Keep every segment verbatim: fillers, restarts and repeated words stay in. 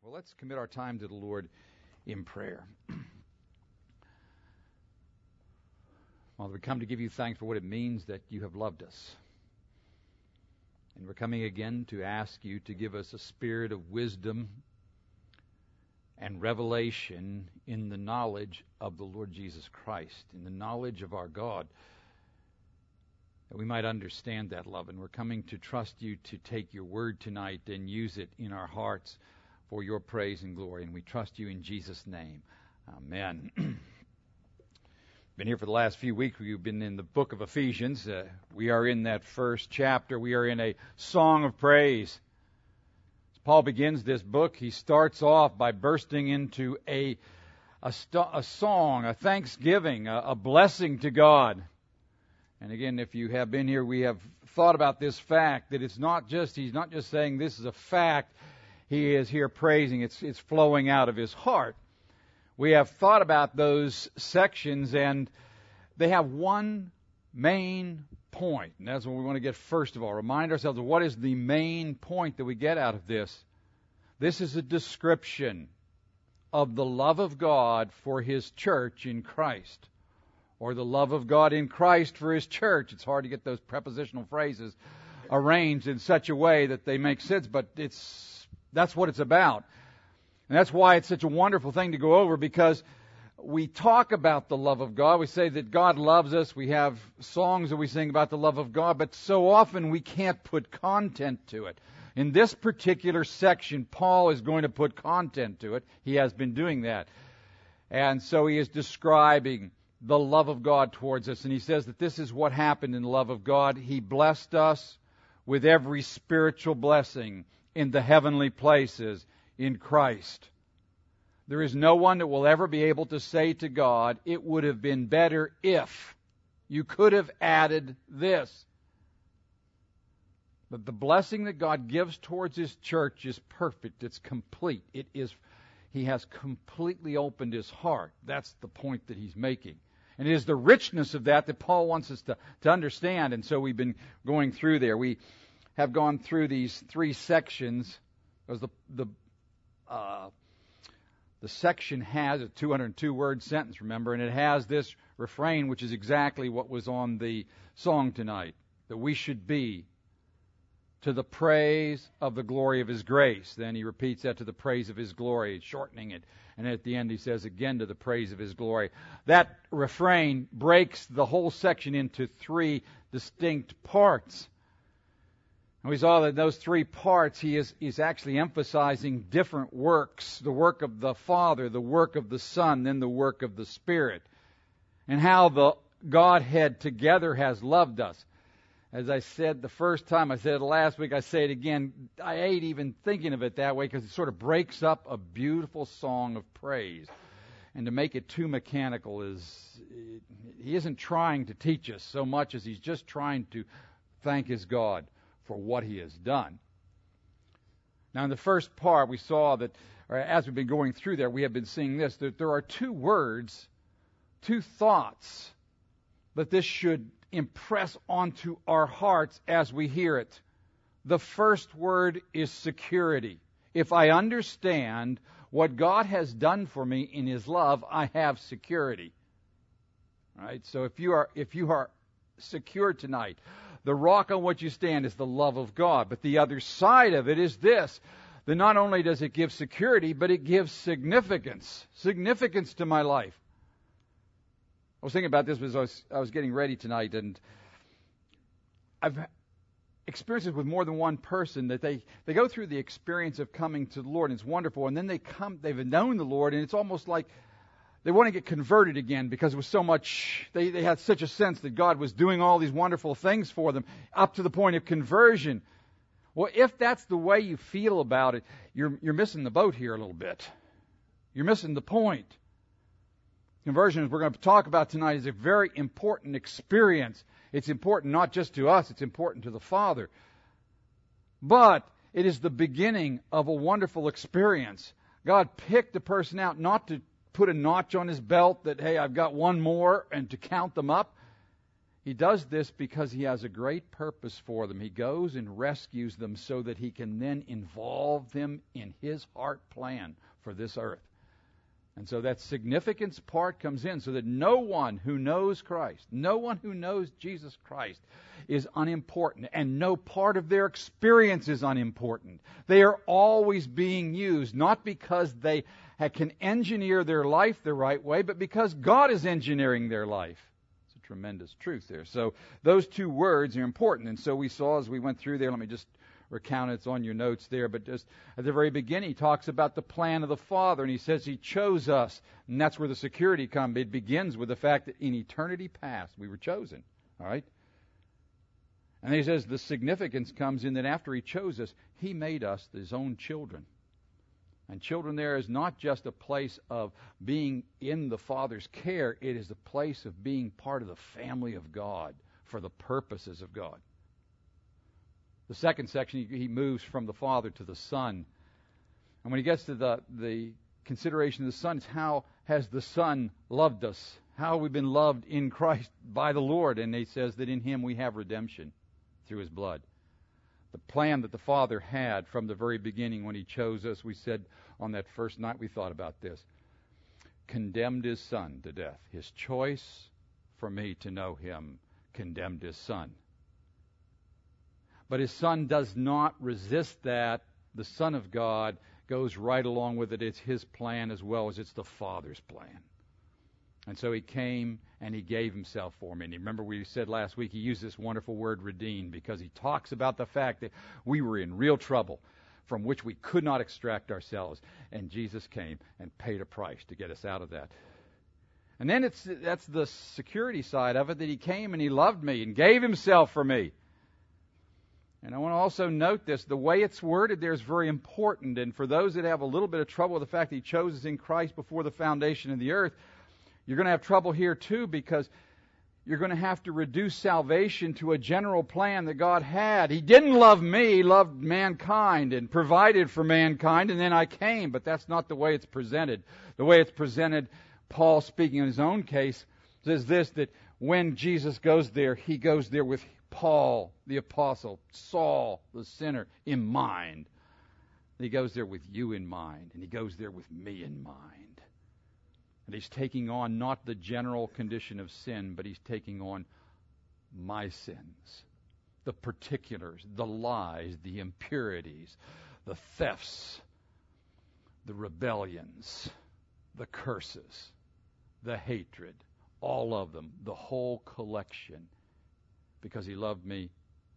Well, let's commit our time to the Lord in prayer. Father, we come to give you thanks for what it means that you have loved us. And we're coming again to ask you to give us a spirit of wisdom and revelation in the knowledge of the Lord Jesus Christ, in the knowledge of our God, that we might understand that love. And we're coming to trust you to take your word tonight and use it in our hearts for your praise and glory. And we trust you in Jesus' name. Amen. Been here for the last few weeks. We've been in the book of Ephesians. Uh, we are in that first chapter. We are in a song of praise. As Paul begins this book, he starts off by bursting into a a, st- a song, a thanksgiving, a, a blessing to God. And again, if you have been here, we have thought about this fact that it's not just, he's not just saying this is a fact. He is here praising. It's it's flowing out of his heart. We have thought about those sections, and they have one main point. And that's what we want to get first of all. Remind ourselves of what is the main point that we get out of this. This is a description of the love of God for His church in Christ, or the love of God in Christ for His church. It's hard to get those prepositional phrases arranged in such a way that they make sense, but it's that's what it's about. And that's why it's such a wonderful thing to go over, because we talk about the love of God. We say that God loves us. We have songs that we sing about the love of God, but so often we can't put content to it. In this particular section, Paul is going to put content to it. He has been doing that. And so he is describing the love of God towards us. And he says that this is what happened in the love of God. He blessed us with every spiritual blessing in the heavenly places in Christ. There is no one that will ever be able to say to God, it would have been better if you could have added this. But the blessing that God gives towards His church is perfect. It's complete. It is, He has completely opened His heart. That's the point that he's making. And it is the richness of that that Paul wants us to, to understand. And so we've been going through there. We have gone through these three sections. Because the the uh, the section has a two hundred two word sentence, remember, and it has this refrain, which is exactly what was on the song tonight, that we should be to the praise of the glory of His grace. Then he repeats that, to the praise of His glory, shortening it. And at the end he says again, to the praise of His glory. That refrain breaks the whole section into three distinct parts. And we saw that in those three parts he is, is actually emphasizing different works. The work of the Father, the work of the Son, then the work of the Spirit. And how the Godhead together has loved us. As I said the first time, I said it last week, I say it again. I hate even thinking of it that way, because it sort of breaks up a beautiful song of praise. And to make it too mechanical is, he isn't trying to teach us so much as he's just trying to thank his God for what He has done. Now, in the first part, we saw that, or as we've been going through there, we have been seeing this, that there are two words, two thoughts, that this should impress onto our hearts as we hear it. The first word is security. If I understand what God has done for me in His love, I have security. All right? So if you are if you are secure tonight, the rock on which you stand is the love of God. But the other side of it is this, that not only does it give security, but it gives significance. Significance to my life. I was thinking about this as I was, I was getting ready tonight, and I've experienced it with more than one person, that they, they go through the experience of coming to the Lord, and it's wonderful, and then they come, they've known the Lord, and it's almost like they want to get converted again, because it was so much, they, they had such a sense that God was doing all these wonderful things for them up to the point of conversion. Well, if that's the way you feel about it, you're, you're missing the boat here a little bit. You're missing the point. Conversion, as we're going to talk about tonight, is a very important experience. It's important not just to us, it's important to the Father. But it is the beginning of a wonderful experience. God picked a person out not to put a notch on his belt that, hey, I've got one more, and to count them up. He does this because he has a great purpose for them. He goes and rescues them so that he can then involve them in his heart plan for this earth. And so that significance part comes in, so that no one who knows Christ, no one who knows Jesus Christ is unimportant, and no part of their experience is unimportant. They are always being used, not because they can engineer their life the right way, but because God is engineering their life. It's a tremendous truth there. So those two words are important. And so we saw as we went through there, let me just recount it, it's on your notes there, but just at the very beginning he talks about the plan of the Father, and he says he chose us, and that's where the security comes. It begins with the fact that in eternity past we were chosen. All right? And he says the significance comes in that after he chose us, he made us his own children. And children there is not just a place of being in the Father's care, it is a place of being part of the family of God for the purposes of God. The second section, he moves from the Father to the Son. And when he gets to the, the consideration of the Son, it's how has the Son loved us? How have we been loved in Christ by the Lord? And he says that in him we have redemption through his blood. The plan that the Father had from the very beginning when he chose us, we said on that first night we thought about this, condemned his Son to death. His choice for me to know him condemned his Son. But his Son does not resist that. The Son of God goes right along with it. It's his plan as well as it's the Father's plan. And so he came and he gave himself for me. And you remember we said last week he used this wonderful word redeemed because he talks about the fact that we were in real trouble from which we could not extract ourselves. And Jesus came and paid a price to get us out of that. And then it's that's the security side of it, that he came and he loved me and gave himself for me. And I want to also note this, the way it's worded there is very important. And for those that have a little bit of trouble with the fact that he chose us in Christ before the foundation of the earth, you're going to have trouble here too, because you're going to have to reduce salvation to a general plan that God had. He didn't love me, he loved mankind and provided for mankind, and then I came. But that's not the way it's presented. The way it's presented, Paul speaking in his own case, says this, that when Jesus goes there, he goes there with Paul, the apostle, Saul, the sinner, in mind. He goes there with you in mind, and he goes there with me in mind. And he's taking on not the general condition of sin, but he's taking on my sins, the particulars, the lies, the impurities, the thefts, the rebellions, the curses, the hatred, all of them, the whole collection. Because he loved me,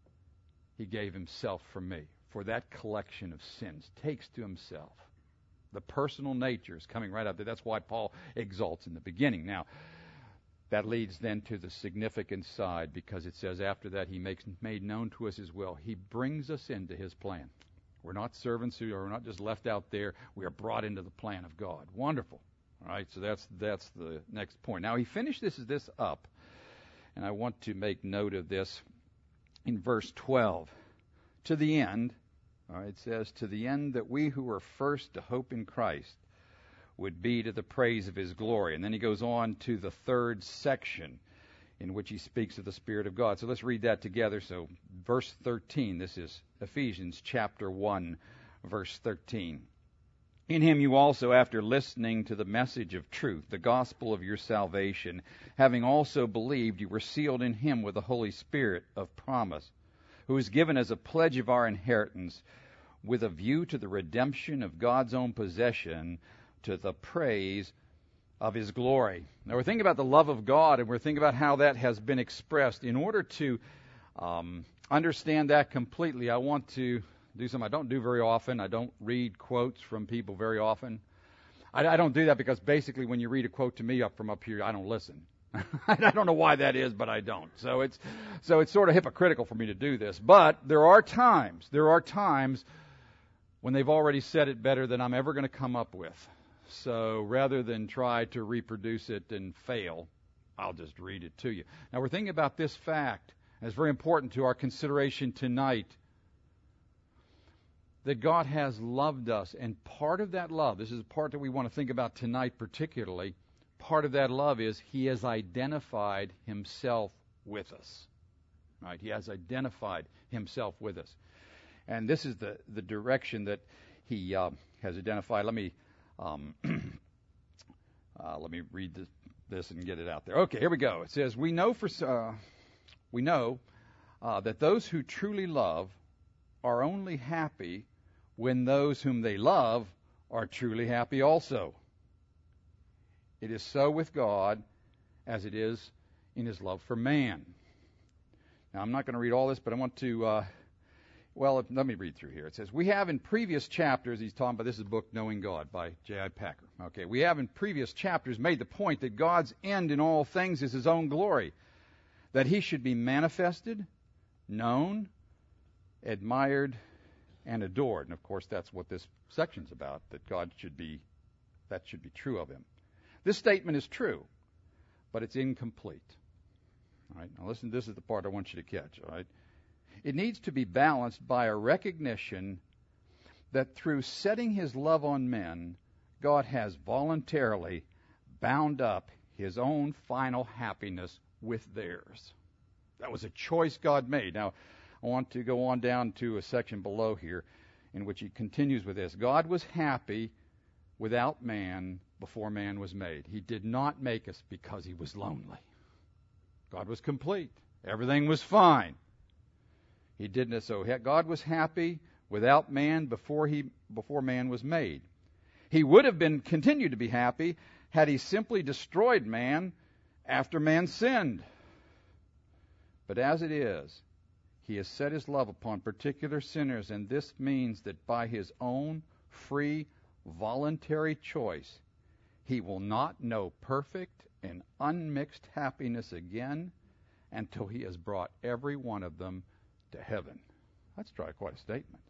he gave himself for me, for that collection of sins, takes to himself. The personal nature is coming right up there. That's why Paul exalts in the beginning. Now, that leads then to the significant side, because it says after that he makes made known to us his will. He brings us into his plan. We're not servants who are not just left out there. We are brought into the plan of God. Wonderful. All right, so that's that's the next point. Now, he finishes this up, and I want to make note of this in verse twelve. To the end, all right, it says, to the end that we who were first to hope in Christ would be to the praise of his glory. And then he goes on to the third section in which he speaks of the Spirit of God. So let's read that together. So verse thirteen, this is Ephesians chapter one, verse thirteen. In him you also, after listening to the message of truth, the gospel of your salvation, having also believed, you were sealed in him with the Holy Spirit of promise, who is given as a pledge of our inheritance, with a view to the redemption of God's own possession, to the praise of his glory. Now we're thinking about the love of God, and we're thinking about how that has been expressed. In order to um, understand that completely, I want to do something I don't do very often. I don't read quotes from people very often. I, I don't do that because basically when you read a quote to me up from up here, I don't listen. I don't know why that is, but I don't. So it's so it's sort of hypocritical for me to do this. But there are times, there are times when they've already said it better than I'm ever going to come up with. So rather than try to reproduce it and fail, I'll just read it to you. Now we're thinking about this fact, and it's very important to our consideration tonight, that God has loved us. And part of that love, this is a part that we want to think about tonight particularly, part of that love is he has identified himself with us. Right? He has identified himself with us. And this is the, the direction that he uh, has identified. Let me um, uh, let me read this, this and get it out there. Okay, here we go. It says, "We know for uh, we know uh, that those who truly love are only happy when those whom they love are truly happy also. It is so with God as it is in his love for man." Now, I'm not going to read all this, but I want to, uh, well, let me read through here. It says, "We have in previous chapters," he's talking about, this is the book Knowing God by J I Packer. Okay, "we have in previous chapters made the point that God's end in all things is his own glory, that he should be manifested, known, admired, and adored." And of course, that's what this section's about, that God should be, that should be true of him. This statement is true, but it's incomplete. All right, now listen, this is the part I want you to catch. All right, it needs to be balanced by a recognition that through setting his love on men, God has voluntarily bound up his own final happiness with theirs. That was a choice God made. Now, I want to go on down to a section below here in which he continues with this. God was happy without man before man was made. He did not make us because he was lonely. God was complete. Everything was fine. He didn't. So God was happy without man before he before man was made. He would have been continued to be happy had he simply destroyed man after man sinned. But as it is, he has set his love upon particular sinners, and this means that by his own free, voluntary choice, he will not know perfect and unmixed happiness again until he has brought every one of them to heaven. That's quite a statement.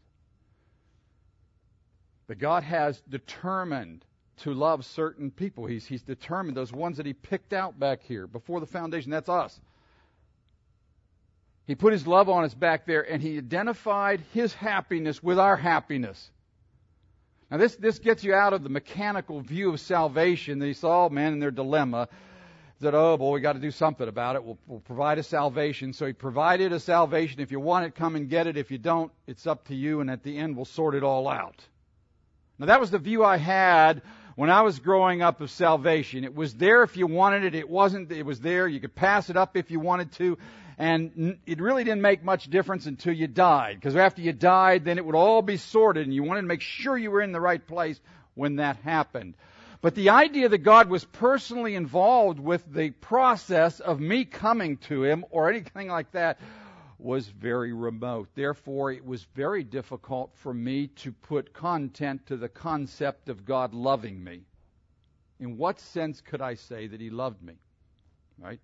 But God has determined to love certain people. He's, he's determined those ones that he picked out back here before the foundation. That's us. He put his love on us back there, and he identified his happiness with our happiness. Now, this, this gets you out of the mechanical view of salvation. They saw man in their dilemma. That, oh, boy, we got to do something about it. We'll, we'll provide a salvation. So he provided a salvation. If you want it, come and get it. If you don't, it's up to you. And at the end, we'll sort it all out. Now, that was the view I had when I was growing up of salvation. It was there if you wanted it. It wasn't. It was there. You could pass it up if you wanted to. And it really didn't make much difference until you died. Because after you died, then it would all be sorted. And you wanted to make sure you were in the right place when that happened. But the idea that God was personally involved with the process of me coming to him or anything like that was very remote. Therefore, it was very difficult for me to put content to the concept of God loving me. In what sense could I say that he loved me? Right?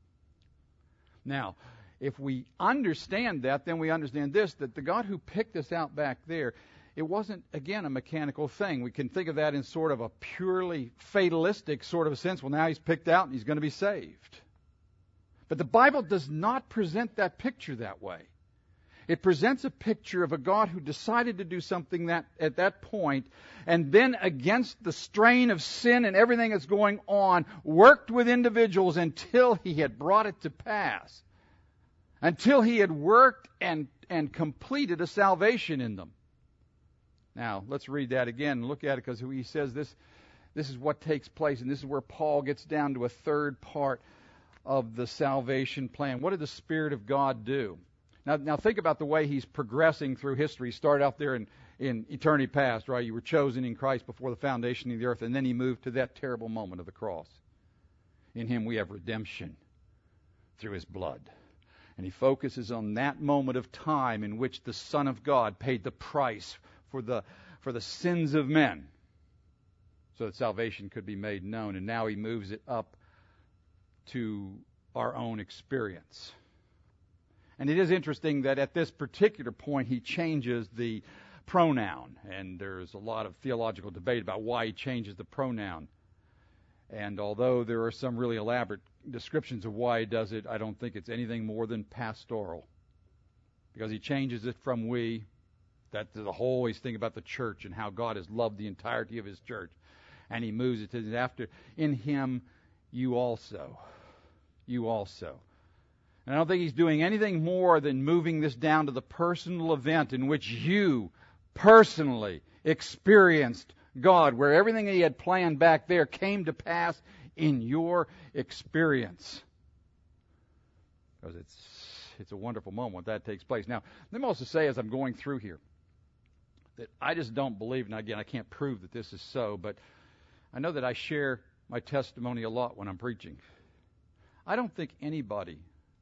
Now, if we understand that, then we understand this, that the God who picked us out back there, it wasn't, again, a mechanical thing. We can think of that in sort of a purely fatalistic sort of a sense. Well, now he's picked out and he's going to be saved. But the Bible does not present that picture that way. It presents a picture of a God who decided to do something that at that point, and then against the strain of sin and everything that's going on, worked with individuals until he had brought it to pass. Until he had worked and, and completed a salvation in them. Now, let's read that again and look at it, because he says this, this is what takes place, and this is where Paul gets down to a third part of the salvation plan. What did the Spirit of God do? Now, now think about the way he's progressing through history. He started out there in, in eternity past, right? You were chosen in Christ before the foundation of the earth, and then he moved to that terrible moment of the cross. In him we have redemption through his blood. And he focuses on that moment of time in which the Son of God paid the price for the for the sins of men, so that salvation could be made known. And now he moves it up to our own experience. And it is interesting that at this particular point he changes the pronoun. And there's a lot of theological debate about why he changes the pronoun. And although there are some really elaborate descriptions of why he does it, I don't think it's anything more than pastoral. Because he changes it from we. That's the whole he's thinking about the church and how God has loved the entirety of his church. And he moves it to after, in him you also. You also. And I don't think he's doing anything more than moving this down to the personal event in which you personally experienced God, where everything he had planned back there came to pass in your experience. Because it's it's a wonderful moment when that takes place. Now, let me also say as I'm going through here that I just don't believe, and again, I can't prove that this is so, but I know that I share my testimony a lot when I'm preaching. I don't think anybody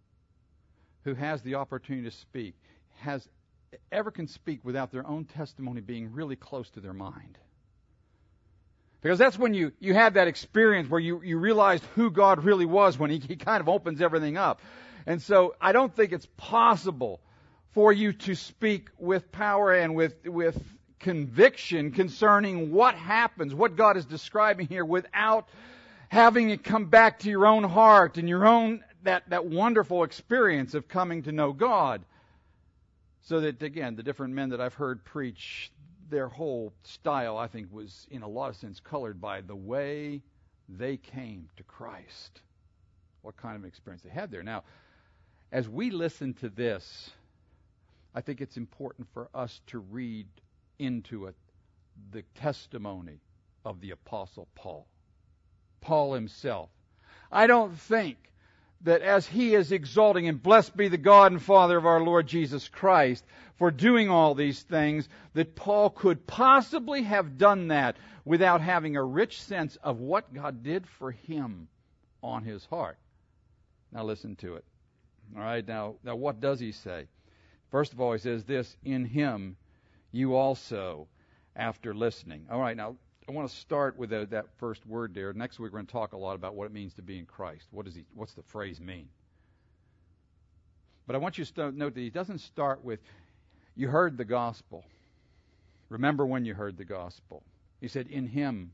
who has the opportunity to speak has ever can speak without their own testimony being really close to their mind. Because that's when you, you have that experience where you, you realized who God really was when he, he kind of opens everything up. And so I don't think it's possible for you to speak with power and with, with conviction concerning what happens, what God is describing here, without having it come back to your own heart and your own, that, that wonderful experience of coming to know God. So that, again, the different men that I've heard preach, their whole style, I think, was in a lot of sense colored by the way they came to Christ. What kind of experience they had there. Now, as we listen to this, I think it's important for us to read into it the testimony of the Apostle Paul. Paul himself. I don't think that as he is exalting, and blessed be the God and Father of our Lord Jesus Christ for doing all these things, that Paul could possibly have done that without having a rich sense of what God did for him on his heart. Now listen to it. All right, now, now what does he say? First of all, he says this, in him you also, after listening. All right, now I want to start with a, that first word there. Next week we're going to talk a lot about what it means to be in Christ. What does he? What's the phrase mean? But I want you to note that he doesn't start with, you heard the gospel. Remember when you heard the gospel. He said, in him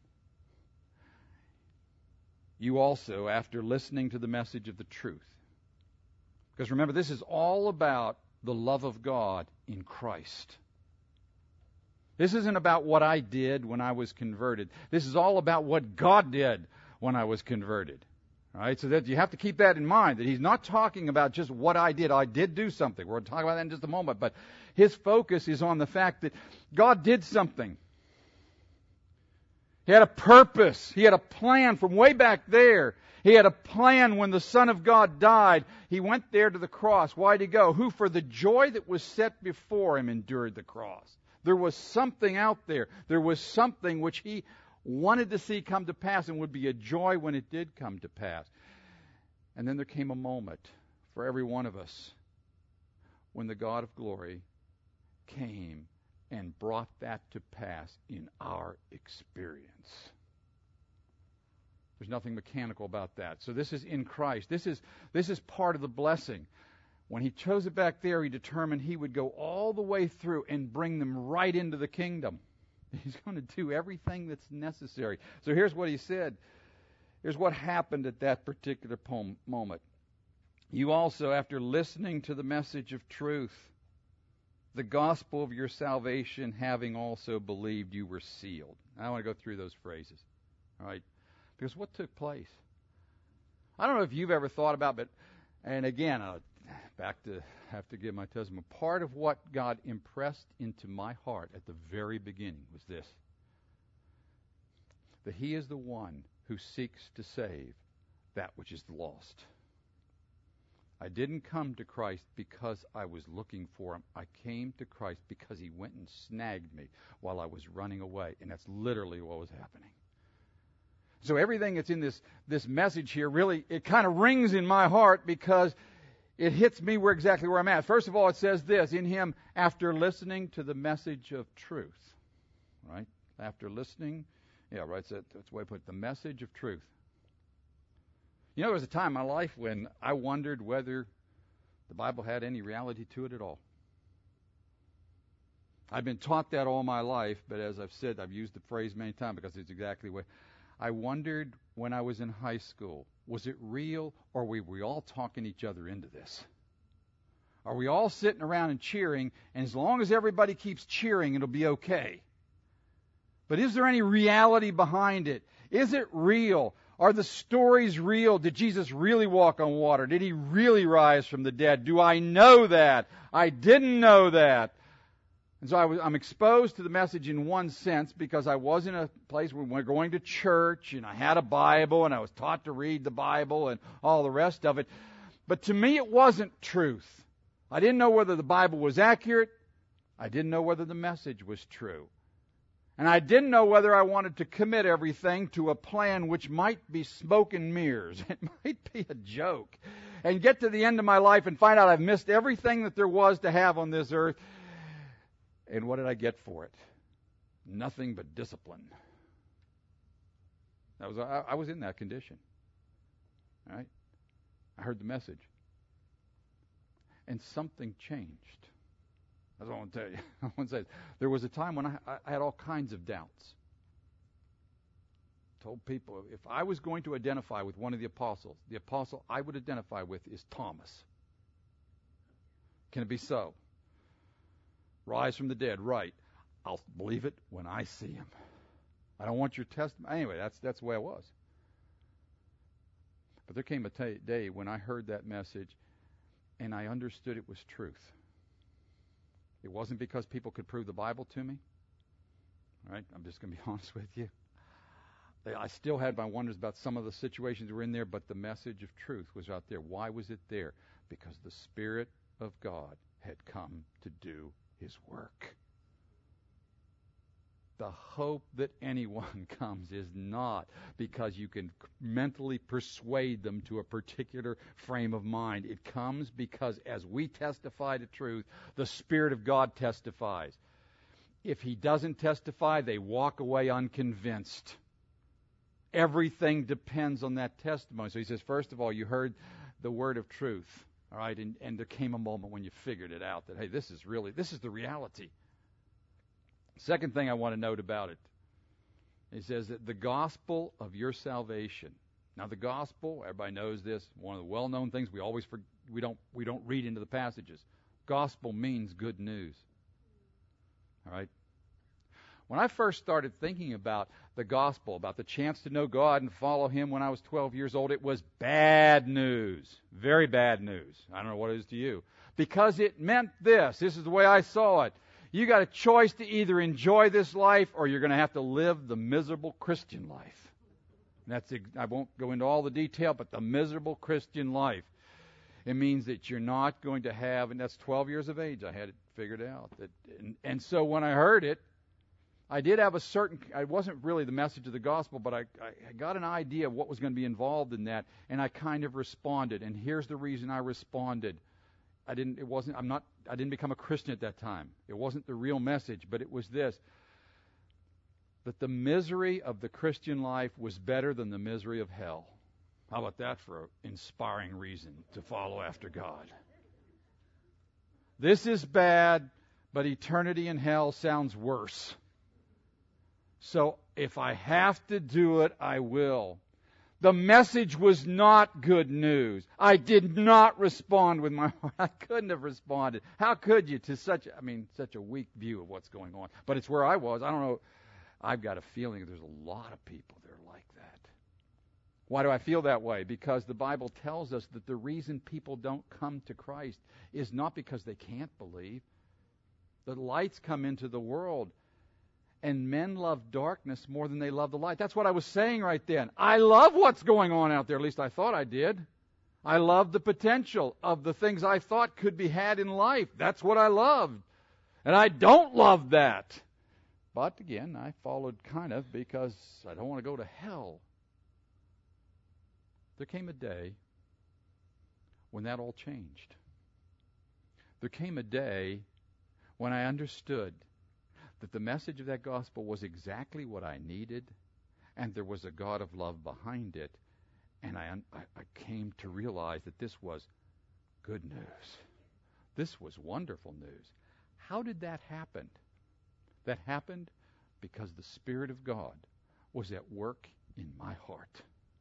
you also, after listening to the message of the truth. Because remember, this is all about the love of God in Christ. This isn't about what I did when I was converted. This is all about what God did when I was converted. All right, so that you have to keep that in mind, that he's not talking about just what I did. I did do something. We're going to talk about that in just a moment. But his focus is on the fact that God did something. He had a purpose. He had a plan from way back there. He had a plan when the Son of God died. He went there to the cross. Why'd he go? Who, for the joy that was set before him, endured the cross. There was something out there. There was something which he wanted to see come to pass and would be a joy when it did come to pass. And then there came a moment for every one of us when the God of glory came and brought that to pass in our experience. There's nothing mechanical about that. So this is in Christ. This is this is part of the blessing. When he chose it back there, he determined he would go all the way through and bring them right into the kingdom. He's going to do everything that's necessary. So here's what he said. Here's what happened at that particular moment. You also, after listening to the message of truth, the gospel of your salvation, having also believed, you were sealed. I want to go through those phrases. All right? Because what took place? I don't know if you've ever thought about, but, and again, uh, back to have to give my testimony. Part of what God impressed into my heart at the very beginning was this: that he is the one who seeks to save that which is lost. I didn't come to Christ because I was looking for him. I came to Christ because he went and snagged me while I was running away. And that's literally what was happening. So everything that's in this, this message here, really, it kind of rings in my heart because it hits me where exactly where I'm at. First of all, it says this, in him, after listening to the message of truth. Right? After listening, yeah, right, so that's the way I put it, the message of truth. You know, there was a time in my life when I wondered whether the Bible had any reality to it at all. I've been taught that all my life, but as I've said, I've used the phrase many times because it's exactly the way. I wondered when I was in high school, was it real or were we all talking each other into this? Are we all sitting around and cheering, and as long as everybody keeps cheering, it'll be okay? But is there any reality behind it? Is it real? Are the stories real? Did Jesus really walk on water? Did he really rise from the dead? Do I know that? I didn't know that. And so I was, I'm exposed to the message in one sense because I was in a place where we were going to church and I had a Bible and I was taught to read the Bible and all the rest of it. But to me it wasn't truth. I didn't know whether the Bible was accurate. I didn't know whether the message was true. And I didn't know whether I wanted to commit everything to a plan which might be smoke and mirrors. It might be a joke. And get to the end of my life and find out I've missed everything that there was to have on this earth. And what did I get for it? Nothing but discipline. That was I, I was in that condition. All right? I heard the message. And something changed. That's what I want to tell you. I want to say there was a time when I, I had all kinds of doubts. Told people if I was going to identify with one of the apostles, the apostle I would identify with is Thomas. Can it be so? Rise from the dead, right. I'll believe it when I see him. I don't want your testimony. Anyway, that's that's the way I was. But there came a t- day when I heard that message and I understood it was truth. It wasn't because people could prove the Bible to me. All right? I'm just going to be honest with you. I still had my wonders about some of the situations that were in there, but the message of truth was out there. Why was it there? Because the Spirit of God had come to do His work. The hope that anyone comes is not because you can mentally persuade them to a particular frame of mind. It comes because as we testify to truth, the Spirit of God testifies. If He doesn't testify, they walk away unconvinced. Everything depends on that testimony. So he says, first of all, you heard the word of truth. All right, and, and there came a moment when you figured it out that, hey, this is really, this is the reality. Second thing I want to note about it, he says that the gospel of your salvation. Now, the gospel, everybody knows this, one of the well-known things we always for, we don't we don't read into the passages. Gospel means good news. All right. When I first started thinking about the gospel, about the chance to know God and follow Him when I was twelve years old, it was bad news. Very bad news. I don't know what it is to you. Because it meant this. This is the way I saw it. You got a choice to either enjoy this life or you're going to have to live the miserable Christian life. And that's I won't go into all the detail, but the miserable Christian life. It means that you're not going to have, and that's twelve years of age. I had it figured out. That, and, and so when I heard it, I did have a certain, it wasn't really the message of the gospel, but I, I got an idea of what was going to be involved in that, and I kind of responded. And here's the reason I responded. I didn't, it wasn't, I'm not, I didn't become a Christian at that time. It wasn't the real message, but it was this, that the misery of the Christian life was better than the misery of hell. How about that for an inspiring reason to follow after God? This is bad, but eternity in hell sounds worse. So if I have to do it, I will. The message was not good news. I did not respond with my heart. I couldn't have responded. How could you to such, I mean, such a weak view of what's going on? But it's where I was. I don't know. I've got a feeling there's a lot of people that are like that. Why do I feel that way? Because the Bible tells us that the reason people don't come to Christ is not because they can't believe. The lights come into the world. And men love darkness more than they love the light. That's what I was saying right then. I love what's going on out there. At least I thought I did. I love the potential of the things I thought could be had in life. That's what I loved. And I don't love that. But again, I followed kind of because I don't want to go to hell. There came a day when that all changed. There came a day when I understood that the message of that gospel was exactly what I needed, and there was a God of love behind it, and I, I, I came to realize that this was good news. This was wonderful news. How did that happen? That happened because the Spirit of God was at work in my heart.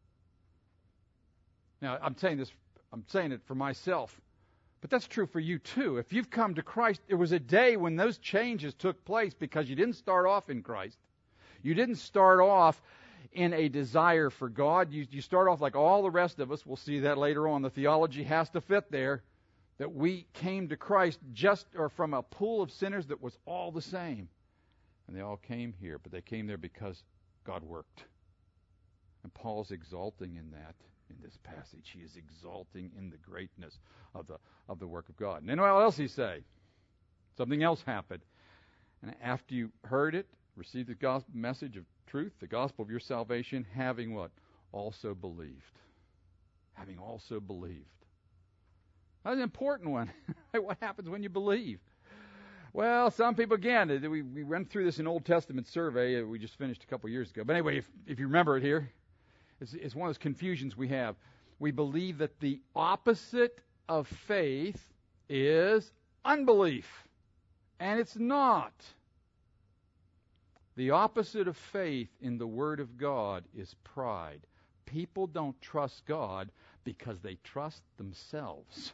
Now, I'm saying this, I'm saying it for myself, but that's true for you too. If you've come to Christ, there was a day when those changes took place because you didn't start off in Christ. You didn't start off in a desire for God. You, you start off like all the rest of us. We'll see that later on. The theology has to fit there. That we came to Christ just or from a pool of sinners that was all the same. And they all came here, but they came there because God worked. And Paul's exalting in that in this passage. He is exalting in the greatness of the of the work of God. And then what else he say? Something else happened. And after you heard it, received the gospel message of truth, the gospel of your salvation, having what? Also believed. Having also believed. That's an important one. What happens when you believe? Well, some people, again, we, we went through this in Old Testament survey. We just finished a couple years ago. But anyway, if, if you remember it here, it's, it's one of those confusions we have. We believe that the opposite of faith is unbelief. And it's not. The opposite of faith in the Word of God is pride. People don't trust God because they trust themselves.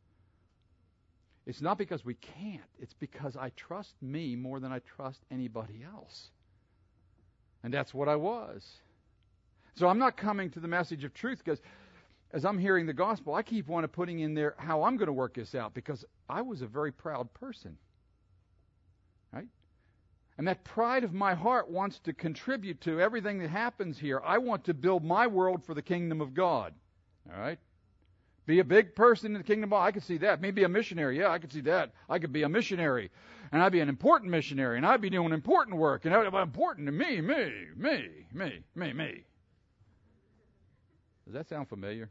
It's not because we can't. It's because I trust me more than I trust anybody else. And that's what I was. So I'm not coming to the message of truth because as I'm hearing the gospel, I keep wanting to putting in there how I'm going to work this out because I was a very proud person. Right? And that pride of my heart wants to contribute to everything that happens here. I want to build my world for the kingdom of God. All right? Be a big person in the kingdom of God. I could see that. Maybe a missionary. Yeah, I could see that. I could be a missionary. And I'd be an important missionary. And I'd be doing important work. And that would be important to me, me, me, me, me, me. Does that sound familiar?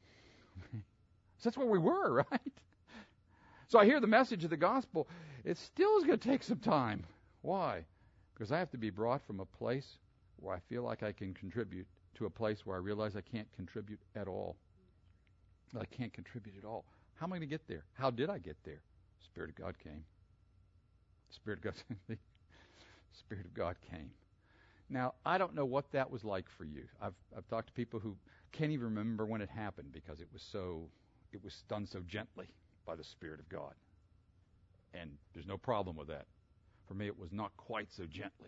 That's where we were, right? So I hear the message of the gospel. It still is going to take some time. Why? Because I have to be brought from a place where I feel like I can contribute to a place where I realize I can't contribute at all. I can't contribute at all. How am I going to get there? How did I get there? The Spirit of God came. The Spirit of God, the Spirit of God came. Now, I don't know what that was like for you. I've I've talked to people who can't even remember when it happened because it was so it was done so gently by the Spirit of God. And there's no problem with that. For me, it was not quite so gently.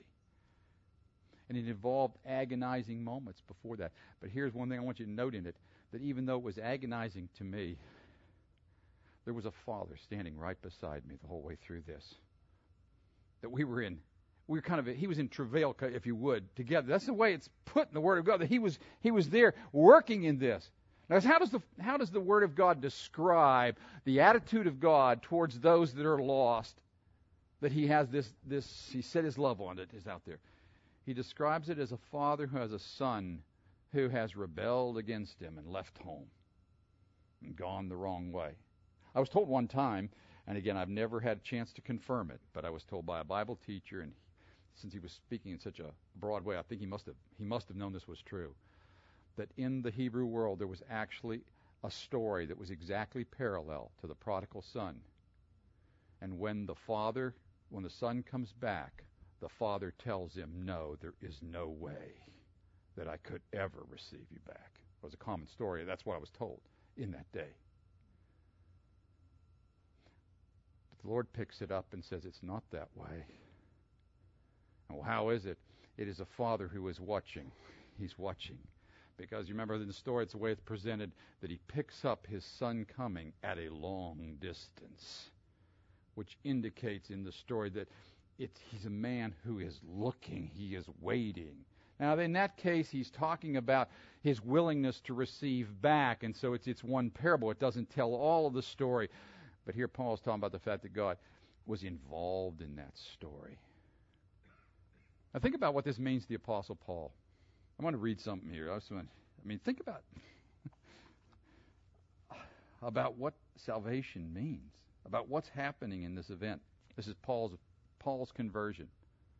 And it involved agonizing moments before that. But here's one thing I want you to note in it, that even though it was agonizing to me, there was a Father standing right beside me the whole way through this. That we were in, we were kind of, he was in travail, if you would, together. That's the way it's put in the Word of God, that he was, he was there working in this. Now, how does the, how does the Word of God describe the attitude of God towards those that are lost? That he has this, this, he set his love on it, is out there. He describes it as a father who has a son who has rebelled against him and left home and gone the wrong way. I was told one time, and again, I've never had a chance to confirm it, but I was told by a Bible teacher, and since he was speaking in such a broad way, I think he must have he must have known this was true, that in the Hebrew world there was actually a story that was exactly parallel to the prodigal son. And when the father, when the son comes back, the father tells him, no, there is no way that I could ever receive you back. It was a common story. That's what I was told in that day. But the Lord picks it up and says it's not that way. And well, how is it? It is a father who is watching. He's watching. Because you remember in the story, it's the way it's presented, that he picks up his son coming at a long distance, which indicates in the story that it's, he's a man who is looking, he is waiting. Now, in that case, he's talking about his willingness to receive back, and so it's it's one parable. It doesn't tell all of the story. But here Paul's talking about the fact that God was involved in that story. Now, think about what this means to the Apostle Paul. I want to read something here. I, just want, I mean, think about about what salvation means, about what's happening in this event. This is Paul's Paul's conversion.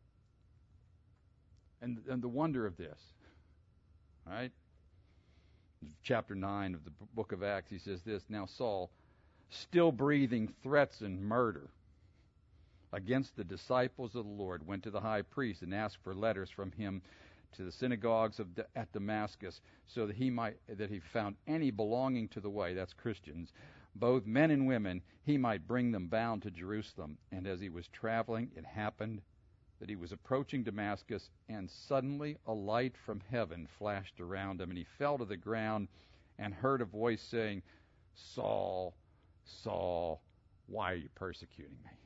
And, and the wonder of this, right? Chapter nine of the book of Acts, he says this, now Saul, still breathing threats and murder against the disciples of the Lord, went to the high priest and asked for letters from him to the synagogues of at Damascus, so that he might that he found any belonging to the way, that's Christians, both men and women, he might bring them bound to Jerusalem. And as he was traveling, it happened that he was approaching Damascus, and suddenly a light from heaven flashed around him, and he fell to the ground and heard a voice saying, Saul, Saul, why are you persecuting me?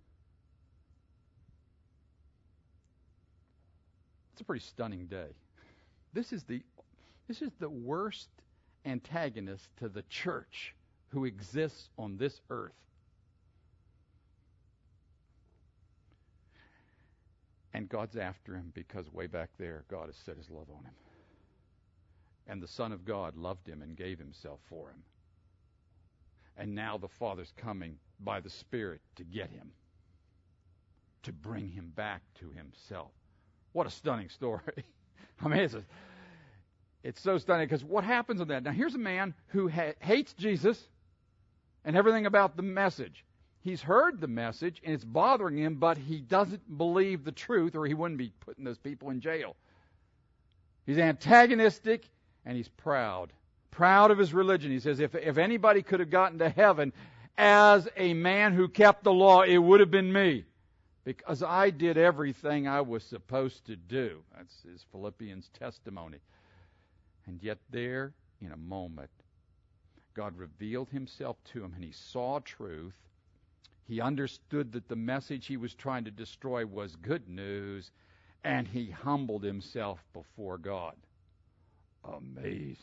It's a pretty stunning day. This is the this is the worst antagonist to the church who exists on this earth. And God's after him because way back there, God has set his love on him. And the Son of God loved him and gave himself for him. And now the Father's coming by the Spirit to get him, to bring him back to himself. What a stunning story. I mean, it's, a, it's so stunning because what happens in that? Now, here's a man who ha- hates Jesus and everything about the message. He's heard the message, and it's bothering him, but he doesn't believe the truth, or he wouldn't be putting those people in jail. He's antagonistic, and he's proud. Proud of his religion. He says, if, if anybody could have gotten to heaven as a man who kept the law, it would have been me. Because I did everything I was supposed to do. That's his Philippians testimony. And yet there, in a moment, God revealed himself to him, and he saw truth. He understood that the message he was trying to destroy was good news, and he humbled himself before God. Amazing.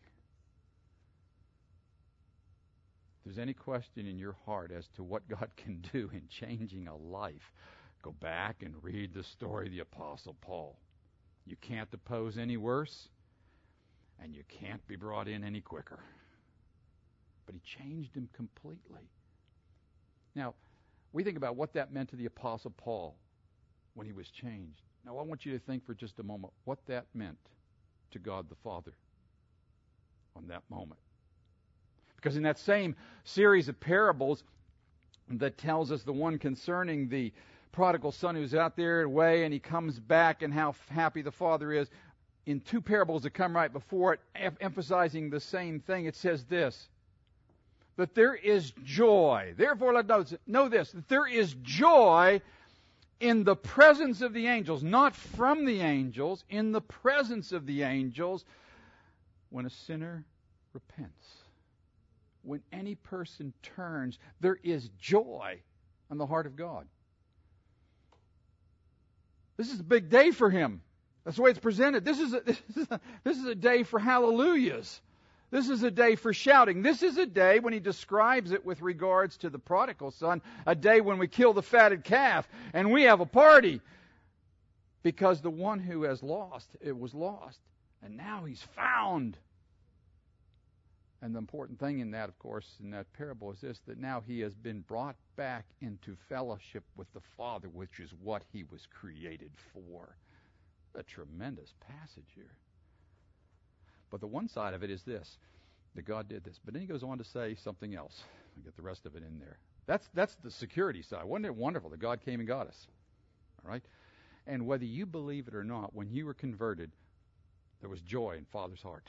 If there's any question in your heart as to what God can do in changing a life, go back and read the story of the Apostle Paul. You can't oppose any worse, and you can't be brought in any quicker. But he changed him completely. Now, we think about what that meant to the Apostle Paul when he was changed. Now, I want you to think for just a moment what that meant to God the Father on that moment. Because in that same series of parables that tells us the one concerning the prodigal son who's out there away and he comes back and how happy the father is, in two parables that come right before it, em- emphasizing the same thing, it says this, that there is joy. Therefore, let us know this, that there is joy in the presence of the angels, not from the angels, in the presence of the angels, when a sinner repents. When any person turns, there is joy in the heart of God. This is a big day for him. That's the way it's presented. This is a, this is a, this is a day for hallelujahs. This is a day for shouting. This is a day, when he describes it with regards to the prodigal son, a day when we kill the fatted calf and we have a party. Because the one who has lost, it was lost. And now he's found. And the important thing in that, of course, in that parable is this, that now he has been brought back into fellowship with the Father, which is what he was created for. A tremendous passage here. But the one side of it is this, that God did this. But then he goes on to say something else. I'll get the rest of it in there. That's that's the security side. Wasn't it wonderful that God came and got us? All right? And whether you believe it or not, when you were converted, there was joy in Father's heart.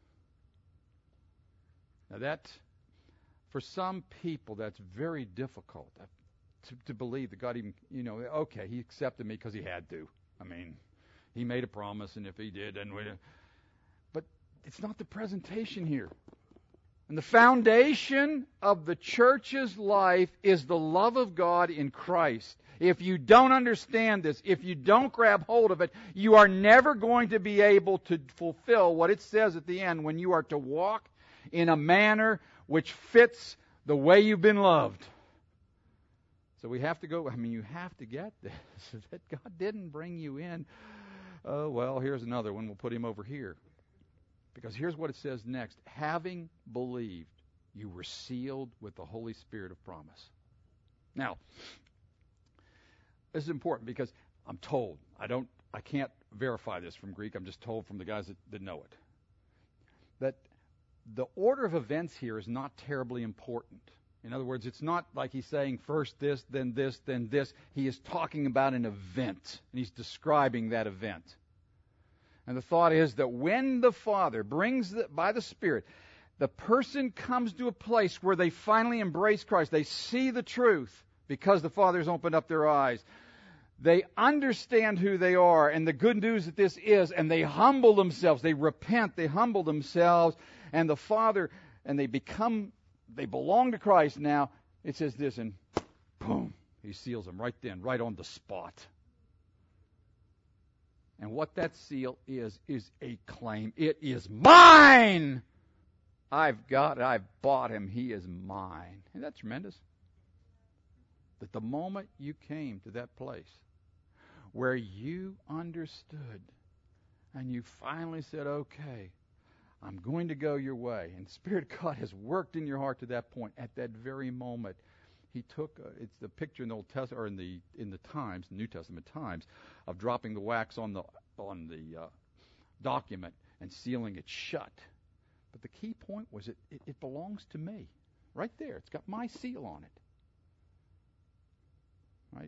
Now that, for some people, that's very difficult to, to believe that God even, you know, okay, he accepted me because he had to. I mean, he made a promise, and if he did, then we... But it's not the presentation here. And the foundation of the church's life is the love of God in Christ. If you don't understand this, if you don't grab hold of it, you are never going to be able to fulfill what it says at the end when you are to walk in a manner which fits the way you've been loved. So we have to go, I mean, you have to get this, that God didn't bring you in. Oh, well, here's another one. We'll put him over here. Because here's what it says next. Having believed, you were sealed with the Holy Spirit of promise. Now, this is important because I'm told, I don't, I can't verify this from Greek, I'm just told from the guys that, that know it, that the order of events here is not terribly important. In other words, it's not like he's saying first this, then this, then this. He is talking about an event, and he's describing that event. And the thought is that when the Father brings, the, by the Spirit, the person comes to a place where they finally embrace Christ, they see the truth because the Father's opened up their eyes, They understand who they are and the good news that this is, and they humble themselves. They repent. They humble themselves. And the Father, and they become, they belong to Christ now. It says this, and boom, He seals them right then, right on the spot. And what that seal is, is a claim. It is mine. I've got it. I've bought Him. He is mine. Isn't that tremendous? That the moment you came to that place where you understood and you finally said, okay, I'm going to go your way, and the Spirit of God has worked in your heart to that point, at that very moment, He took, uh, it's the picture in the Old Testament, or in the in the Times, New Testament Times, of dropping the wax on the on the uh, document and sealing it shut. But the key point was it, it, it belongs to me. Right there. It's got my seal on it. Right?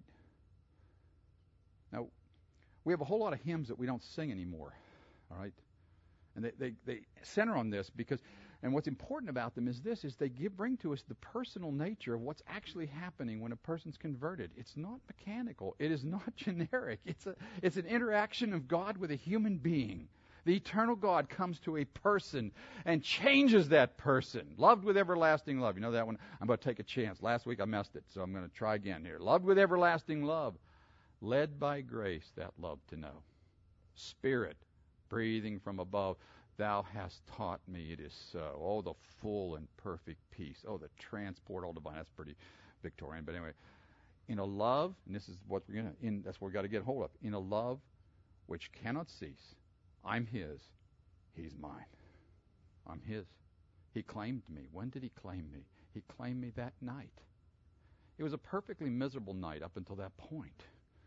Now, we have a whole lot of hymns that we don't sing anymore. All right? And they, they, they center on this because, and what's important about them is this, is they give, bring to us the personal nature of what's actually happening when a person's converted. It's not mechanical. It is not generic. It's a, it's an interaction of God with a human being. The eternal God comes to a person and changes that person. Loved with everlasting love. You know that one? I'm going to take a chance. Last week I messed it, so I'm going to try again here. Loved with everlasting love. Led by grace, that love to know. Spirit, breathing from above. Thou hast taught me it is so. Oh, the full and perfect peace. Oh, the transport all divine. That's pretty Victorian. But anyway, in a love, and this is what we're going to, in that's what we've got to get hold of. In a love which cannot cease. I'm His. He's mine. I'm His. He claimed me. When did He claim me? He claimed me that night. It was a perfectly miserable night up until that point.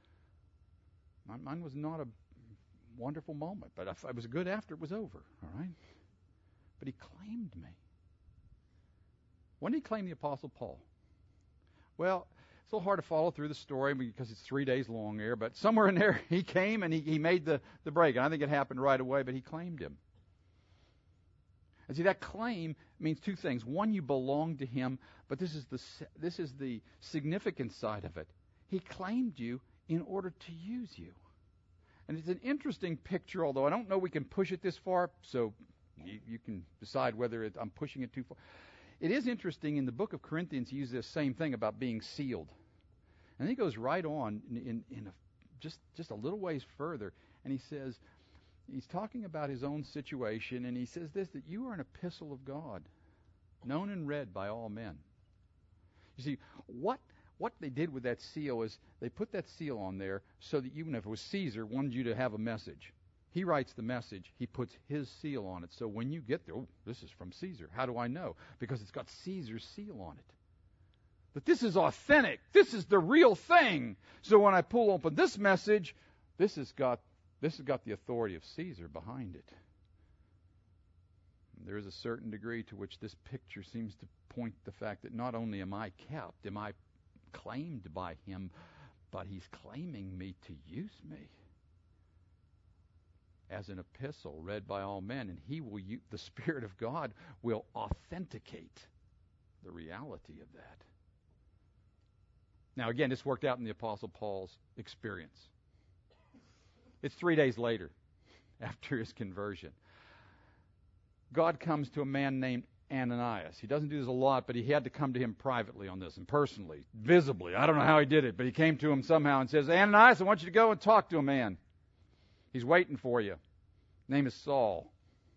Mine was not a wonderful moment, but it was good after it was over, all right? But He claimed me. When did He claim the Apostle Paul? Well, it's a little hard to follow through the story because it's three days long here, but somewhere in there he came and he, he made the, the break. And I think it happened right away, but he claimed him. And see, that claim means two things. One, you belong to Him, but this is the this is the significant side of it. He claimed you in order to use you. And it's an interesting picture, although I don't know we can push it this far, so you, you can decide whether it, I'm pushing it too far. It is interesting, in the book of Corinthians, he uses this same thing about being sealed. And he goes right on in, in, in a, just, just a little ways further, and he says, he's talking about his own situation, and he says this, that you are an epistle of God, known and read by all men. You see, what what they did with that seal is they put that seal on there so that even if it was Caesar wanted you to have a message. He writes the message. He puts his seal on it. So when you get there, oh, this is from Caesar. How do I know? Because it's got Caesar's seal on it. But this is authentic. This is the real thing. So when I pull open this message, this has got this has got the authority of Caesar behind it. And there is a certain degree to which this picture seems to point the fact that not only am I kept, am I claimed by Him, but He's claiming me to use me as an epistle read by all men, and He will use, the Spirit of God will authenticate the reality of that. Now, again, this worked out in the Apostle Paul's experience. It's three days later, after his conversion. God comes to a man named Ananias. He doesn't do this a lot, but he had to come to him privately on this, and personally, visibly. I don't know how he did it, but he came to him somehow and says, Ananias, I want you to go and talk to a man. He's waiting for you. His name is Saul.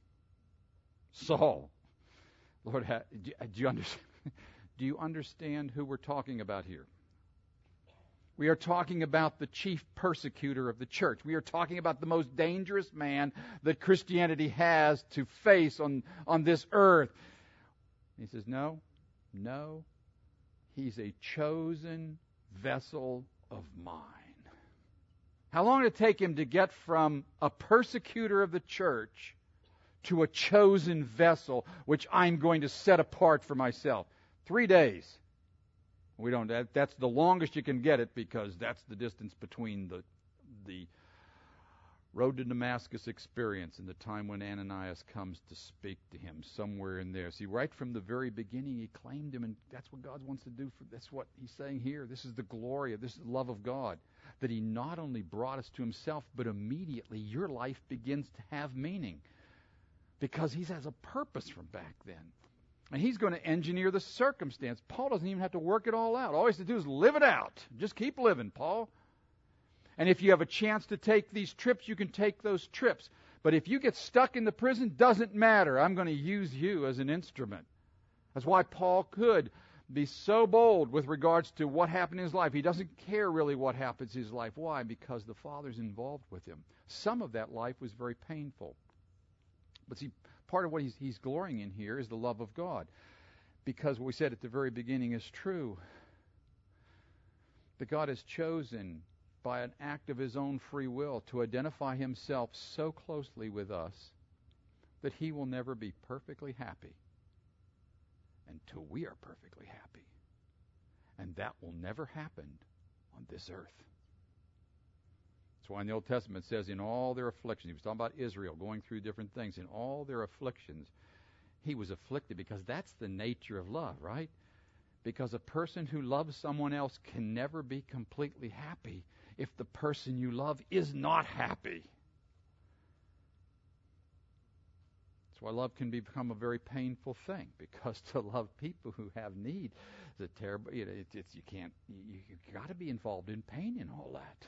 Saul. Lord, do you understand? Do you understand who we're talking about here? We are talking about the chief persecutor of the church. We are talking about the most dangerous man that Christianity has to face on, on this earth. He says, no, no, he's a chosen vessel of mine. How long did it take him to get from a persecutor of the church to a chosen vessel, which I'm going to set apart for myself? Three days. We don't. That, that's the longest you can get it, because that's the distance between the the road to Damascus experience and the time when Ananias comes to speak to him, somewhere in there. See, right from the very beginning, he claimed him, and that's what God wants to do. For That's what he's saying here. This is the glory of, this is the love of God, that he not only brought us to himself, but immediately your life begins to have meaning, because he has a purpose from back then. And he's going to engineer the circumstance. Paul doesn't even have to work it all out. All he has to do is live it out. Just keep living, Paul. And if you have a chance to take these trips, you can take those trips. But if you get stuck in the prison, doesn't matter. I'm going to use you as an instrument. That's why Paul could be so bold with regards to what happened in his life. He doesn't care really what happens in his life. Why? Because the Father's involved with him. Some of that life was very painful. But see, part of what he's, he's glorying in here is the love of God. Because what we said at the very beginning is true. That God has chosen, by an act of his own free will, to identify himself so closely with us that he will never be perfectly happy until we are perfectly happy. And that will never happen on this earth. That's why in the Old Testament it says, in all their afflictions, he was talking about Israel going through different things, in all their afflictions, he was afflicted, because that's the nature of love, right? Because a person who loves someone else can never be completely happy if the person you love is not happy. That's why love can become a very painful thing, because to love people who have need is a terrible. You know, it, it's you can't. You, you got to be involved in pain and all that.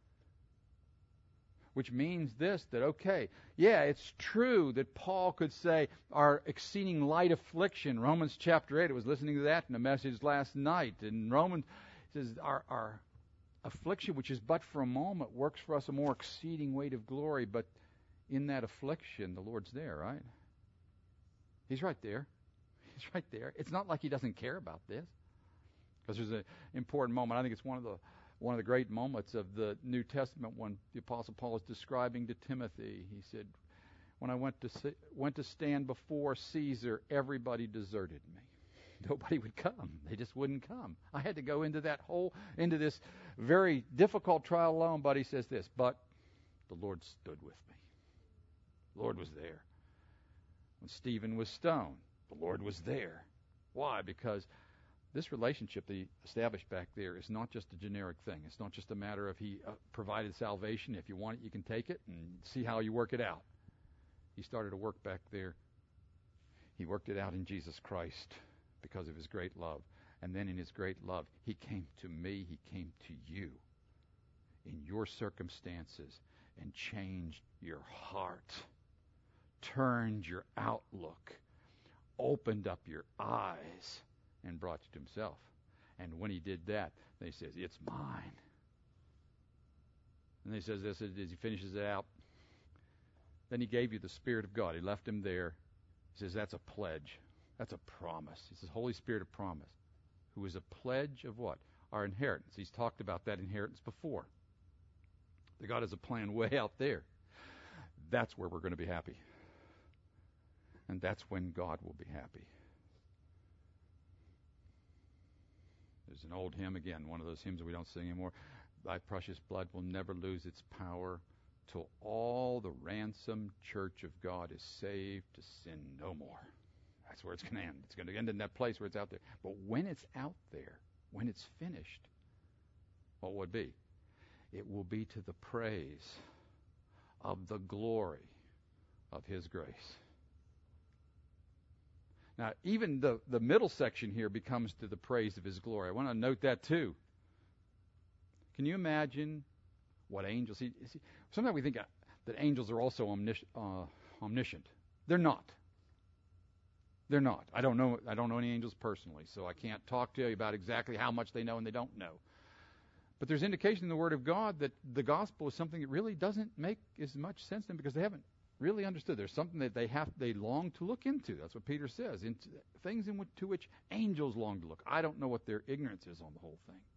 Which means this, that okay, yeah, it's true that Paul could say our exceeding light affliction, Romans chapter eight, I was listening to that in a message last night, and Romans says our, our affliction, which is but for a moment, works for us a more exceeding weight of glory, but in that affliction, the Lord's there, right? He's right there. He's right there. It's not like he doesn't care about this, because there's an important moment. I think it's one of the One of the great moments of the New Testament when the Apostle Paul is describing to Timothy. He said, when I went to see, went to stand before Caesar, everybody deserted me. Nobody would come. They just wouldn't come. I had to go into that whole, into this very difficult trial alone. But he says this, but the Lord stood with me. The Lord was there. When Stephen was stoned, the Lord was there. Why? Because this relationship that he established back there is not just a generic thing. It's not just a matter of he uh, provided salvation. If you want it, you can take it and see how you work it out. He started to work back there. He worked it out in Jesus Christ because of his great love. And then in his great love, he came to me, he came to you in your circumstances and changed your heart, turned your outlook, opened up your eyes, and brought you to himself. And when he did that, then he says, it's mine. And he says this as he finishes it out. Then he gave you the Spirit of God. He left him there. He says, that's a pledge. That's a promise. It's the Holy Spirit of promise, who is a pledge of what? Our inheritance. He's talked about that inheritance before. That God has a plan way out there. That's where we're going to be happy. And that's when God will be happy. There's an old hymn, again, one of those hymns that we don't sing anymore. Thy precious blood will never lose its power till all the ransomed church of God is saved to sin no more. That's where it's going to end. It's going to end in that place where it's out there. But when it's out there, when it's finished, what will it be? It will be to the praise of the glory of his grace. Now, even the, the middle section here becomes to the praise of his glory. I want to note that too. Can you imagine what angels... See, see, sometimes we think that angels are also omnis, uh, omniscient. They're not. They're not. I don't know I don't know any angels personally, so I can't talk to you about exactly how much they know and they don't know. But there's indication in the Word of God that the gospel is something that really doesn't make as much sense to them because they haven't really understood. There's something that they have, they long to look into. That's what Peter says. Into things in which, to which angels long to look. I don't know what their ignorance is on the whole thing.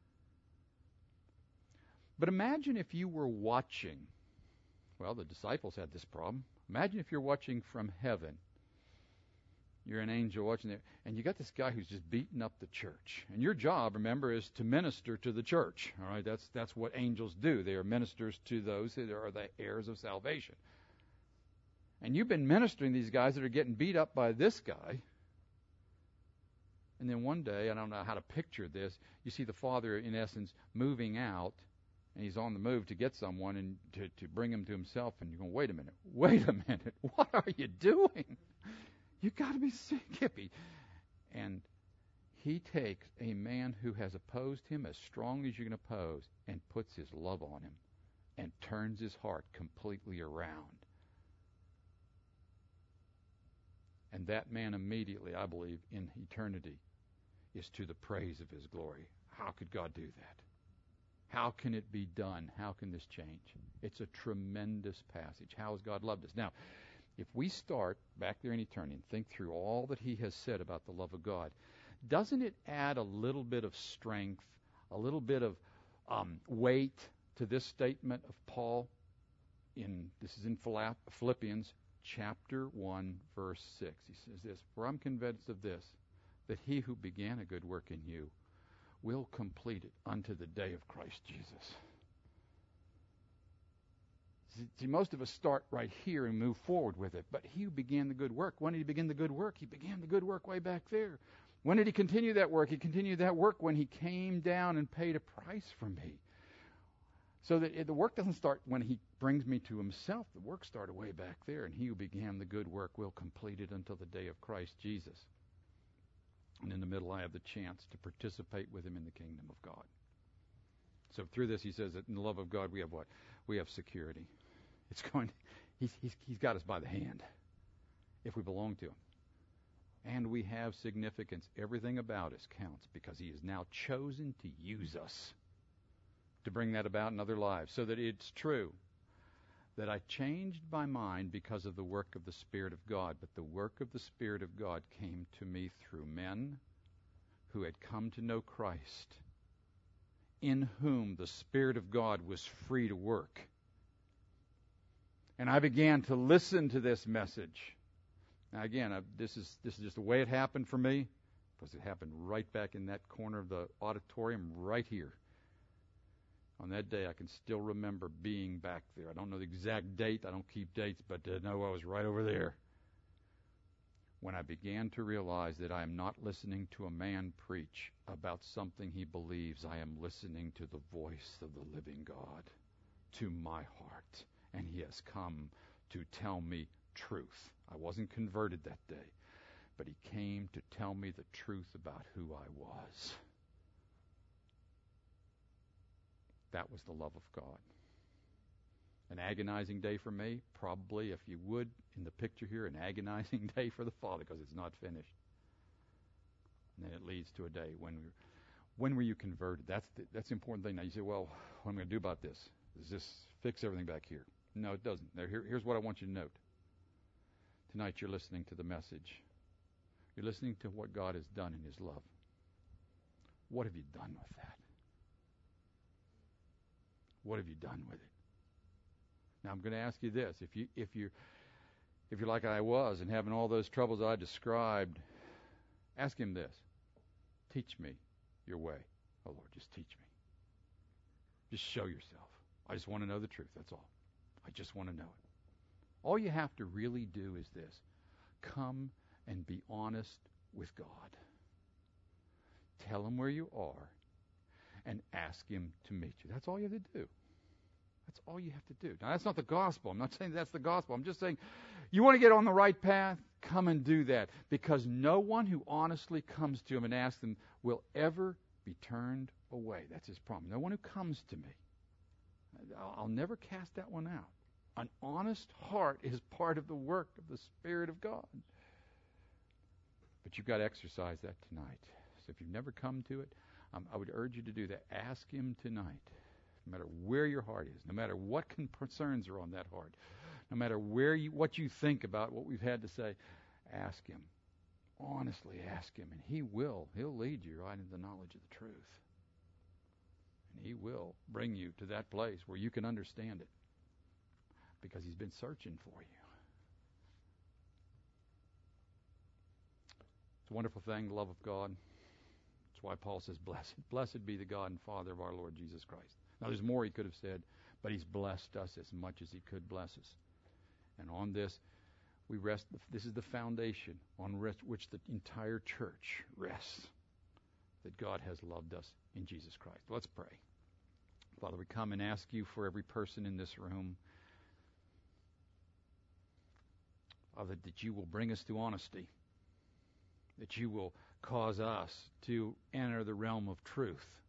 But imagine if you were watching. Well, the disciples had this problem. Imagine if you're watching from heaven. You're an angel watching there. And you got this guy who's just beating up the church. And your job, remember, is to minister to the church. All right, that's that's what angels do. They are ministers to those that are the heirs of salvation. And you've been ministering to these guys that are getting beat up by this guy. And then one day, I don't know how to picture this, you see the father, in essence, moving out, and he's on the move to get someone and to, to bring him to himself, and you're going, wait a minute, wait a minute, what are you doing? You got to be sick, hippie. And he takes a man who has opposed him as strong as you can oppose and puts his love on him and turns his heart completely around. And that man immediately, I believe, in eternity is to the praise of his glory. How could God do that? How can it be done? How can this change? It's a tremendous passage. How has God loved us? Now, if we start back there in eternity and think through all that he has said about the love of God, doesn't it add a little bit of strength, a little bit of um, weight to this statement of Paul? In this is in Philippians chapter one, verse six. He says this, "For I'm convinced of this, that he who began a good work in you will complete it unto the day of Christ Jesus." See, most of us start right here and move forward with it. But he who began the good work, when did he begin the good work? He began the good work way back there. When did he continue that work? He continued that work when he came down and paid a price for me. So that it, the work doesn't start when he brings me to himself. The work started way back there. And he who began the good work will complete it until the day of Christ Jesus. And in the middle, I have the chance to participate with him in the kingdom of God. So through this, he says that in the love of God, we have what? We have security. It's going to, he's, he's, he's got us by the hand if we belong to him. And we have significance. Everything about us counts because he has now chosen to use us to bring that about in other lives. So that it's true that I changed my mind because of the work of the Spirit of God. But the work of the Spirit of God came to me through men who had come to know Christ, in whom the Spirit of God was free to work. And I began to listen to this message. Now again, I, this is this is just the way it happened for me, because it happened right back in that corner of the auditorium, right here. On that day, I can still remember being back there. I don't know the exact date. I don't keep dates, but I know I was right over there. When I began to realize that I am not listening to a man preach about something he believes, I am listening to the voice of the living God to my heart. And he has come to tell me truth. I wasn't converted that day, but he came to tell me the truth about who I was. That was the love of God. An agonizing day for me, probably, if you would, in the picture here, an agonizing day for the Father, because it's not finished. And then it leads to a day when we when were you converted? That's the, that's the important thing. Now you say, well, what am I going to do about this? Does this fix everything back here? No, it doesn't. Now, here, here's what I want you to note. Tonight you're listening to the message. You're listening to what God has done in his love. What have you done with that? What have you done with it? Now I'm going to ask you this. If you if you if you're like I was and having all those troubles I described, ask him this. Teach me your way. Oh Lord, just teach me. Just show yourself. I just want to know the truth, that's all. I just want to know it. All you have to really do is this. Come and be honest with God. Tell him where you are and ask him to meet you. That's all you have to do. That's all you have to do. Now, that's not the gospel. I'm not saying that's the gospel. I'm just saying you want to get on the right path, come and do that. Because no one who honestly comes to him and asks him will ever be turned away. That's his promise. No one who comes to me. I'll never cast that one out. An honest heart is part of the work of the Spirit of God. But you've got to exercise that tonight. So if you've never come to it, um, I would urge you to do that. Ask him tonight, no matter where your heart is, no matter what concerns are on that heart, no matter where you, what you think about what we've had to say, ask him. Honestly ask him, and he will. He'll lead you right into the knowledge of the truth. And he will bring you to that place where you can understand it, because he's been searching for you. It's a wonderful thing, the love of God. That's why Paul says, blessed. Blessed be the God and Father of our Lord Jesus Christ. Now, there's more he could have said, but he's blessed us as much as he could bless us. And on this, we rest. This is the foundation on rest, which the entire church rests, that God has loved us in Jesus Christ. Let's pray. Father, we come and ask you for every person in this room, Father, that you will bring us to honesty, that you will cause us to enter the realm of truth.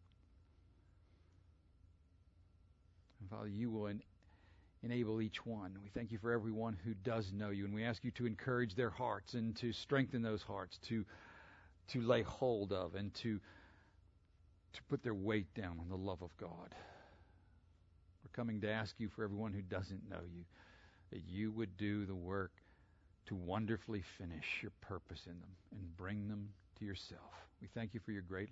And Father, you will en- enable each one. We thank you for everyone who does know you, and we ask you to encourage their hearts and to strengthen those hearts, to to lay hold of and to to put their weight down on the love of God. We're coming to ask you for everyone who doesn't know you, that you would do the work to wonderfully finish your purpose in them and bring them to yourself. We thank you for your great